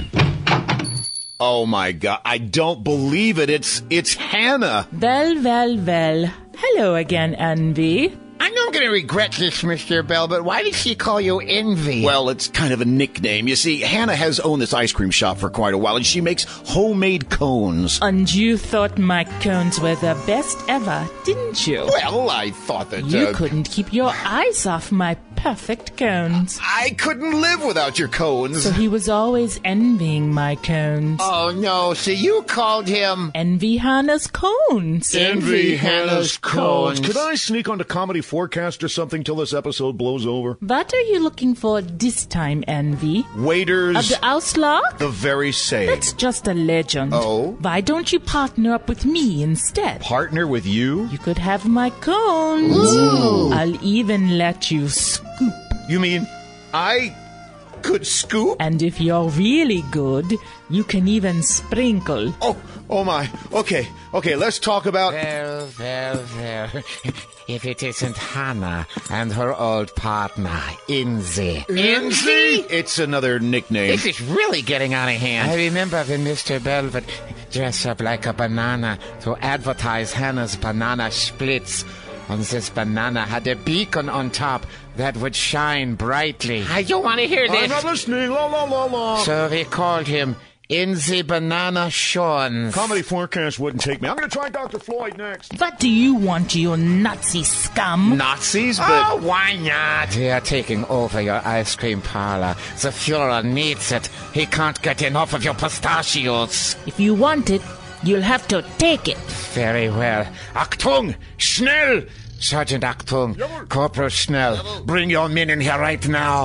Speaker 1: Oh, my God. I don't believe it. It's it's Hannah.
Speaker 14: Well, well, well. Hello again, Envy.
Speaker 7: I know I'm going to regret this, Mister Bell, but why did she call you Envy?
Speaker 1: Well, it's kind of a nickname. You see, Hannah has owned this ice cream shop for quite a while, and she makes homemade cones.
Speaker 14: And you thought my cones were the best ever, didn't you?
Speaker 1: Well, I thought that...
Speaker 14: You
Speaker 1: uh,
Speaker 14: couldn't keep your eyes off my perfect cones.
Speaker 1: I couldn't live without your cones.
Speaker 14: So he was always envying my cones.
Speaker 7: Oh, no. So you called him...
Speaker 14: Envy Hannah's cones.
Speaker 7: Envy Hannah's cones.
Speaker 5: Could I sneak onto Comedy Forecast or something till this episode blows over?
Speaker 14: What are you looking for this time, Envy?
Speaker 1: Waiters.
Speaker 14: Of the Auslock?
Speaker 1: The very same.
Speaker 14: That's just a legend.
Speaker 1: Oh?
Speaker 14: Why don't you partner up with me instead?
Speaker 1: Partner with you?
Speaker 14: You could have my cones.
Speaker 1: Ooh.
Speaker 14: I'll even let you scoop.
Speaker 1: You mean I could scoop?
Speaker 14: And if you're really good, you can even sprinkle.
Speaker 1: Oh, oh my. Okay, okay, let's talk about...
Speaker 11: Well, well, well. If it isn't Hannah and her old partner, Inzi.
Speaker 7: Inzi?
Speaker 1: It's another nickname.
Speaker 7: This is really getting out of hand.
Speaker 11: I remember when Mister Bell would dress up like a banana to advertise Hannah's banana splits. And this banana had a beacon on top that would shine brightly.
Speaker 7: I don't want to hear this.
Speaker 5: I'm not listening. La, la, la, la.
Speaker 11: So they called him Inzi Banana Shawns.
Speaker 5: Comedy Forecast wouldn't take me. I'm going to try Doctor Floyd next.
Speaker 14: What do you want, you Nazi scum?
Speaker 1: Nazis, but...
Speaker 7: Oh, why not?
Speaker 11: They are taking over your ice cream parlor. The Fuhrer needs it. He can't get enough of your pistachios.
Speaker 14: If you want it, you'll have to take it.
Speaker 11: Very well. Achtung! Schnell! Sergeant Achtung.
Speaker 5: Jawohl.
Speaker 11: Corporal Schnell.
Speaker 5: Jawohl.
Speaker 11: Bring your men in here right now.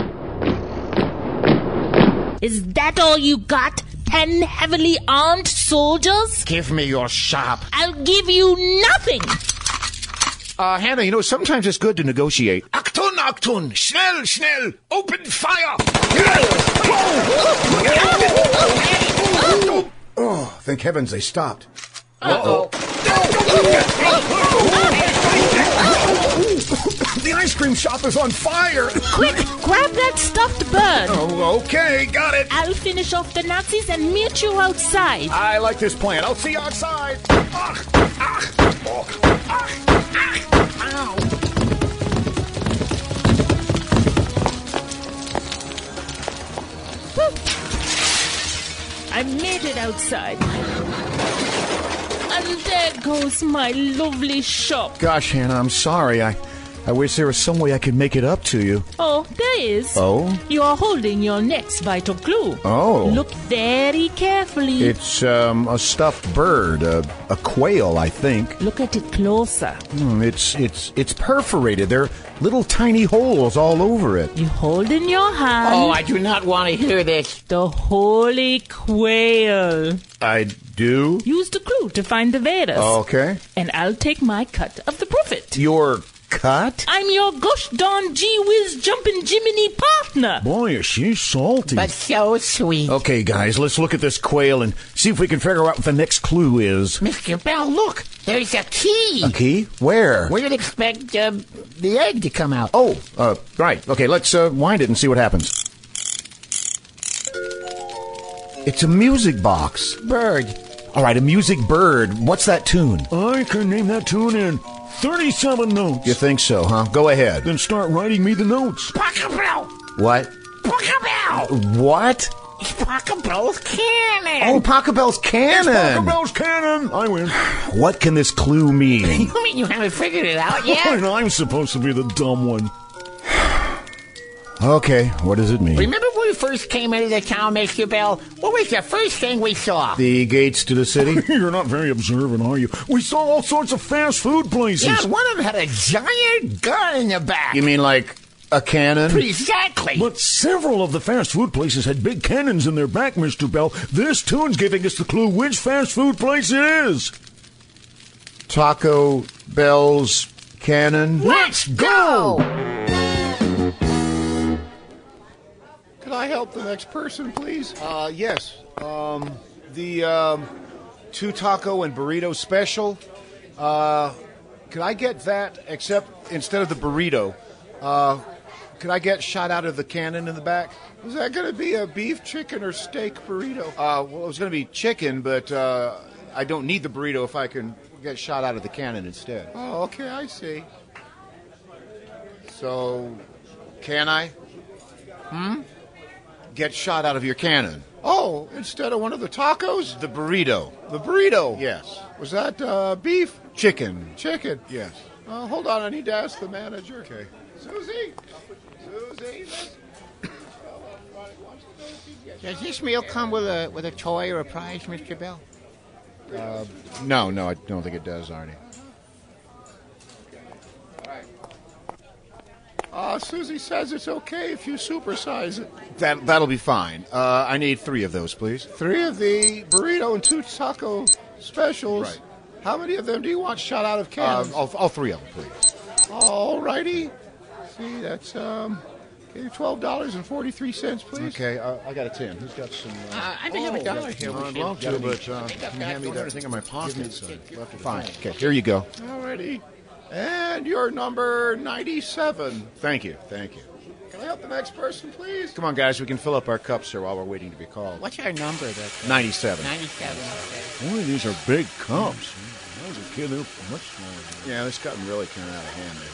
Speaker 14: Is that all you got? Ten heavily armed soldiers?
Speaker 11: Give me your sharp.
Speaker 14: I'll give you nothing.
Speaker 1: Uh, Hannah, you know, sometimes it's good to negotiate.
Speaker 5: Achtung, Achtung! Schnell, schnell! Open fire!
Speaker 1: Oh, thank heavens they stopped.
Speaker 7: Uh-oh.
Speaker 5: The ice cream shop is on fire!
Speaker 14: Quick, grab that stuffed bird.
Speaker 5: Oh, okay, got it.
Speaker 14: I'll finish off the Nazis and meet you outside.
Speaker 5: I like this plan. I'll see you outside. Ah, ah, oh, ah, ah, ow.
Speaker 14: I made it outside. And there goes my lovely shop.
Speaker 1: Gosh, Hannah, I'm sorry. I I wish there was some way I could make it up to you.
Speaker 14: Oh, there is.
Speaker 1: Oh?
Speaker 14: You are holding your next vital clue.
Speaker 1: Oh.
Speaker 14: Look very carefully.
Speaker 1: It's um, a stuffed bird, a, a quail, I think.
Speaker 14: Look at it closer.
Speaker 1: Mm, it's it's it's perforated. There are little tiny holes all over it.
Speaker 14: You hold in your hand.
Speaker 7: Oh, I do not want to hear this.
Speaker 14: The holy quail.
Speaker 1: I do?
Speaker 14: Use the clue to find the Vedas.
Speaker 1: Okay.
Speaker 14: And I'll take my cut of the profit.
Speaker 1: Your cut?
Speaker 14: I'm your gosh darn gee whiz jumping Jiminy partner.
Speaker 1: Boy, is she salty.
Speaker 7: But so sweet.
Speaker 1: Okay, guys, let's look at this quail and see if we can figure out what the next clue is.
Speaker 7: Mister Bell, look. There's a key.
Speaker 1: A key? Where?
Speaker 7: Where you'd expect uh, the egg to come out.
Speaker 1: Oh, uh, right. Okay, let's uh, wind it and see what happens. It's a music box.
Speaker 7: Bird.
Speaker 1: All right, a music bird. What's that tune?
Speaker 5: I can name that tune in thirty-seven notes.
Speaker 1: You think so, huh? Go ahead.
Speaker 5: Then start writing me the notes.
Speaker 13: Pachelbel!
Speaker 1: What?
Speaker 13: Pachelbel!
Speaker 1: What?
Speaker 13: It's Pachelbel's cannon!
Speaker 1: Oh, Pachelbel's cannon!
Speaker 5: It's Pachelbel's cannon! I win.
Speaker 1: What can this clue mean?
Speaker 7: You mean you haven't figured it out yet?
Speaker 5: And I'm supposed to be the dumb one.
Speaker 1: Okay, what does it mean?
Speaker 7: Remember when we first came into the town, Mister Bell? What was the first thing we saw?
Speaker 1: The gates to the city?
Speaker 5: You're not very observant, are you? We saw all sorts of fast food places.
Speaker 7: Yeah, one of them had a giant gun in the back.
Speaker 1: You mean like a cannon?
Speaker 7: Exactly.
Speaker 5: But several of the fast food places had big cannons in their back, Mister Bell. This tune's giving us the clue which fast food place it is.
Speaker 1: Taco Bell's cannon?
Speaker 7: Let's go!
Speaker 15: Can I help the next person, please?
Speaker 8: Uh, yes. Um, the um, two taco and burrito special. Uh, could I get that? Except instead of the burrito, uh, could I get shot out of the cannon in the back?
Speaker 15: Is that going to be a beef, chicken, or steak burrito?
Speaker 8: Uh, well, it was going to be chicken, but uh, I don't need the burrito if I can get shot out of the cannon instead.
Speaker 15: Oh, okay, I see.
Speaker 8: So, can I?
Speaker 15: Hmm?
Speaker 8: Get shot out of your cannon.
Speaker 15: Oh, instead of one of the tacos?
Speaker 8: The burrito.
Speaker 15: The burrito?
Speaker 8: Yes.
Speaker 15: Was that uh, beef?
Speaker 8: Chicken.
Speaker 15: Chicken?
Speaker 8: Yes.
Speaker 15: Uh, hold on, I need to ask the manager.
Speaker 8: Okay.
Speaker 15: Susie? Susie?
Speaker 7: Does this meal come with a with a toy or a prize, Mister Bell?
Speaker 8: Uh, no, no, I don't think it does, Arnie.
Speaker 15: Uh, Susie says it's okay if you supersize it.
Speaker 8: That, that'll be fine. Uh, I need three of those, please.
Speaker 15: Three of the burrito and two taco specials.
Speaker 8: Right.
Speaker 15: How many of them do you want shot out of
Speaker 8: Uh,
Speaker 15: cannons?
Speaker 8: all, all three of them, please.
Speaker 15: All righty. See, that's um, okay, twelve dollars and forty-three cents, please.
Speaker 8: Okay, uh, I got a ten. Who's got some? Uh,
Speaker 7: Uh, I may have a dollar here.
Speaker 8: I'd
Speaker 7: We
Speaker 8: love
Speaker 7: should-
Speaker 8: to, but uh,
Speaker 7: I think I've
Speaker 8: can you
Speaker 7: got
Speaker 8: hand me
Speaker 7: one.
Speaker 8: that? Everything in my pockets.
Speaker 7: Give me-
Speaker 8: Uh, Fine. Okay, here you go.
Speaker 15: All righty. And your number ninety-seven.
Speaker 8: Thank you. Thank you.
Speaker 15: Can I help the next person, please?
Speaker 8: Come on, guys. We can fill up our cups here while we're waiting to be called.
Speaker 7: What's our number? That
Speaker 8: ninety-seven.
Speaker 7: ninety-seven. Okay.
Speaker 5: Boy, these are big cups. When I was a kid, they were much smaller. than
Speaker 8: Yeah, this got really kind of out of hand.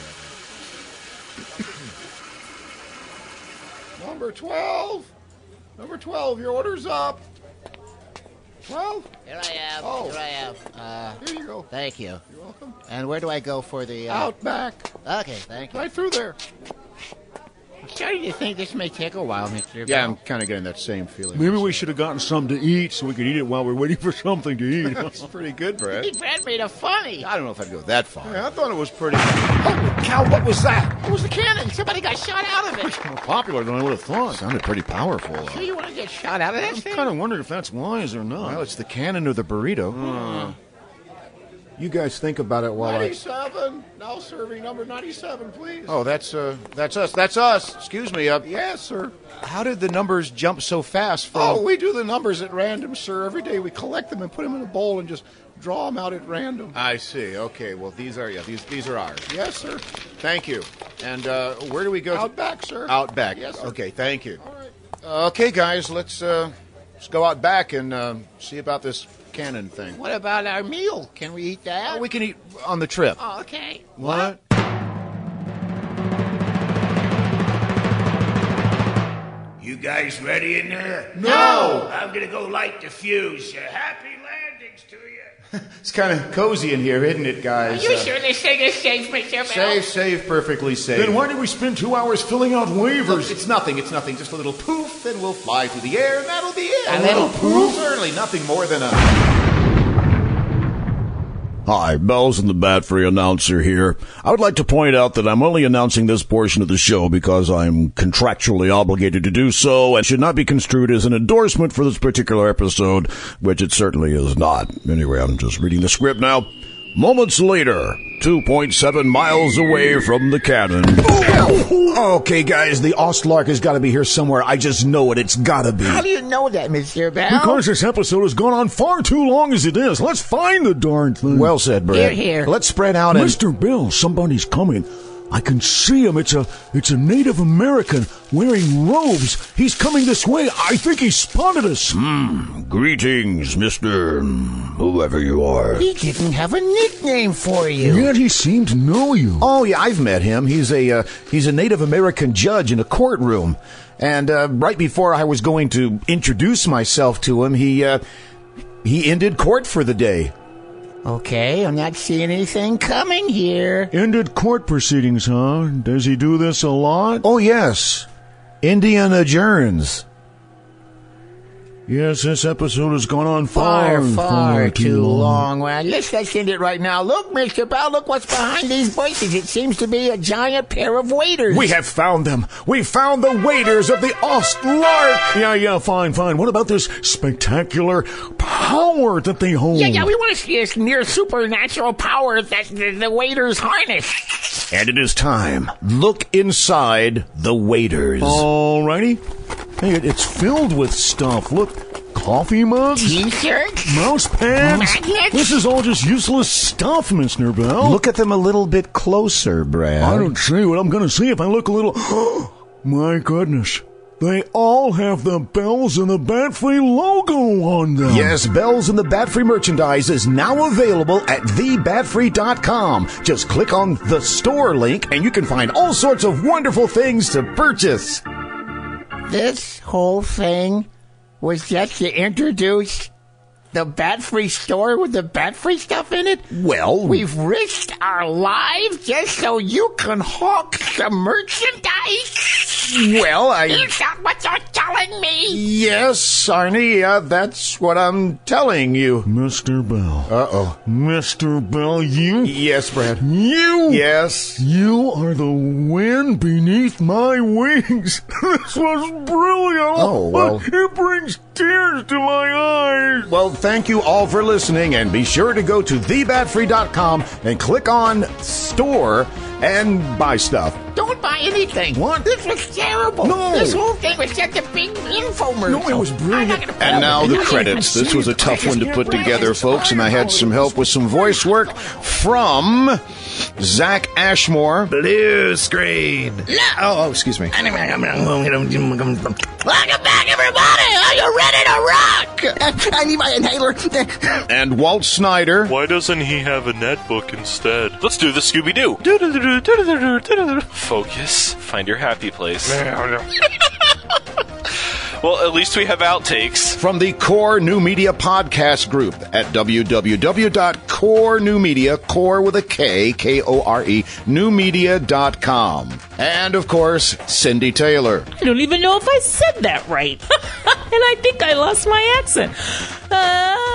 Speaker 8: There.
Speaker 15: Number twelve. Number twelve, your order's up. twelve?
Speaker 7: Here I am.
Speaker 15: Oh.
Speaker 7: Here I am. Uh,
Speaker 15: Here you go.
Speaker 7: thank you.
Speaker 15: You're welcome.
Speaker 7: And where do I go for the? Uh...
Speaker 15: Out back.
Speaker 7: Okay, thank you.
Speaker 15: Right through there.
Speaker 7: I'm starting to think this may take a while, Mister
Speaker 8: Yeah,
Speaker 7: Bell.
Speaker 8: I'm kind of getting that same feeling.
Speaker 5: Maybe we should have gotten something to eat so we could eat it while we're waiting for something to eat.
Speaker 8: That's pretty good, Brad.
Speaker 7: Brad made a funny.
Speaker 8: I don't know if I'd go that far.
Speaker 15: Yeah, I thought it was pretty.
Speaker 8: Holy cow, what was that?
Speaker 7: It was the cannon. Somebody got shot out of it.
Speaker 8: More popular than I would have thought. Sounded pretty powerful. though.
Speaker 7: Sure you want to get shot out of that
Speaker 5: I'm
Speaker 7: thing?
Speaker 5: kind of wondering if that's wise or not.
Speaker 8: Well, it's the cannon or the burrito.
Speaker 1: Uh, you guys think about it while I...
Speaker 15: ninety-seven. Now serving number ninety-seven, please.
Speaker 8: Oh, that's uh, that's us. That's us. Excuse me. Uh,
Speaker 15: Yes, sir.
Speaker 8: how did the numbers jump so fast from?
Speaker 15: Oh, we do the numbers at random, sir. Every day we collect them and put them in a bowl and just draw them out at random.
Speaker 8: I see. Okay. Well, these are yeah. These these are ours.
Speaker 15: Yes, sir.
Speaker 8: Thank you. And uh, where do we go?
Speaker 15: Out back, sir.
Speaker 8: Out back.
Speaker 15: Yes, sir.
Speaker 8: Okay. Thank you.
Speaker 15: All right.
Speaker 8: Uh, okay, guys. Let's uh, let's go out back and uh, see about this cannon thing.
Speaker 7: What about our meal? Can we eat that?
Speaker 8: Oh, we can eat on the trip.
Speaker 7: Oh, okay.
Speaker 8: What?
Speaker 13: You guys ready in there?
Speaker 15: No!
Speaker 13: I'm gonna go light the fuse. Uh, happy landings to you.
Speaker 8: It's kind of cozy in here, isn't it, guys?
Speaker 13: Are you
Speaker 8: Uh,
Speaker 13: sure this thing is safe, Mister Bell?
Speaker 8: Safe, safe, perfectly safe.
Speaker 5: Then why did we spend two hours filling out waivers?
Speaker 8: Look, it's nothing, it's nothing. Just a little poof, and we'll fly through the air, and that'll be it.
Speaker 1: A little poof?
Speaker 8: Certainly, nothing more than a...
Speaker 1: Hi, Bells and the Bat Free announcer here. I would like to point out that I'm only announcing this portion of the show because I'm contractually obligated to do so and should not be construed as an endorsement for this particular episode, which it certainly is not. Anyway, I'm just reading the script now. Moments later, two point seven miles away from the cannon.
Speaker 2: Okay, guys, the Ostlark has got to be here somewhere. I just know it. It's got to be.
Speaker 7: How do you know that, Mister Bell?
Speaker 5: Because this episode has gone on far too long as it is. Let's find the darn thing.
Speaker 2: Well said, Brad.
Speaker 7: Here, here.
Speaker 2: Let's spread out and...
Speaker 5: Mister Bell, somebody's coming. I can see him. It's a it's a Native American wearing robes. He's coming this way. I think he spotted us.
Speaker 1: Hmm. Greetings, Mister whoever you are.
Speaker 7: He didn't have a nickname for you.
Speaker 5: Yet he seemed to know you.
Speaker 2: Oh, yeah, I've met him. He's a uh, he's a Native American judge in a courtroom. And uh, right before I was going to introduce myself to him, he uh, he ended court for the day.
Speaker 7: Okay, I'm not seeing anything coming here.
Speaker 5: Ended court proceedings, huh? Does he do this a lot?
Speaker 2: Oh, yes. Indian adjourns.
Speaker 5: Yes, this episode has gone on far,
Speaker 7: Far,
Speaker 5: far,
Speaker 7: far too long.
Speaker 5: long.
Speaker 7: Well, let's, let's end it right now. Look, Mister Bell, look what's behind these bushes. It seems to be a giant pair of waders.
Speaker 2: We have found them. We found the waders of the Ostlark.
Speaker 5: Yeah, yeah, fine, fine. What about this spectacular power that they hold?
Speaker 14: Yeah, yeah, we want to see this near supernatural power that the, the waders harness.
Speaker 2: And it is time. Look inside the waders.
Speaker 5: Alrighty. Hey, it, it's filled with stuff. Look, coffee mugs,
Speaker 14: T-shirts,
Speaker 5: mouse pads.
Speaker 14: magnets.
Speaker 5: This is all just useless stuff, Mister Bell.
Speaker 2: Look at them a little bit closer, Brad.
Speaker 5: I don't see what I'm going to see if I look a little... My goodness. They all have the Bells and the Bat Free logo on them.
Speaker 2: Yes, Bells and the Bat Free merchandise is now available at the bat free dot com. Just click on the store link and you can find all sorts of wonderful things to purchase.
Speaker 7: This whole thing was just to introduce the Bat-Free store with the Bat-Free stuff in it?
Speaker 2: Well,
Speaker 7: We've risked our lives just so you can hawk some merchandise?
Speaker 2: Well, I...
Speaker 14: Is that what you're telling me?
Speaker 2: Yes, Arnie, uh, that's what I'm telling you.
Speaker 5: Mister Bell.
Speaker 2: Uh-oh.
Speaker 5: Mister Bell, you...
Speaker 2: Yes, Brad.
Speaker 5: You...
Speaker 2: Yes.
Speaker 5: You are the wind beneath my wings. This was brilliant.
Speaker 2: Oh, well.
Speaker 5: It brings tears to my eyes.
Speaker 2: Well, thank you all for listening, and be sure to go to the bat free dot com and click on Store and buy stuff.
Speaker 14: Don't buy anything.
Speaker 5: What?
Speaker 14: This was terrible.
Speaker 2: No.
Speaker 14: This whole thing was just a big infomercial.
Speaker 5: No, it was brilliant.
Speaker 10: And now the credits. This was a tough one to put together, folks, and I had some help with some voice work from Zach Ashmore.
Speaker 6: Blue screen.
Speaker 13: No.
Speaker 6: Oh, oh, excuse me.
Speaker 13: Welcome back, everybody. Are you ready to rock?
Speaker 6: I need my inhaler.
Speaker 10: And Walt Snyder.
Speaker 12: Why doesn't he have a netbook instead?
Speaker 16: Let's do the Scooby-Doo. Focus. Find your happy place. Well, at least we have outtakes.
Speaker 10: From the Core New Media Podcast Group at w w w dot core new media, core with a K, K O R E, new media dot com. And, of course, Cindy Taylor.
Speaker 14: I don't even know if I said that right. And I think I lost my accent. Uh,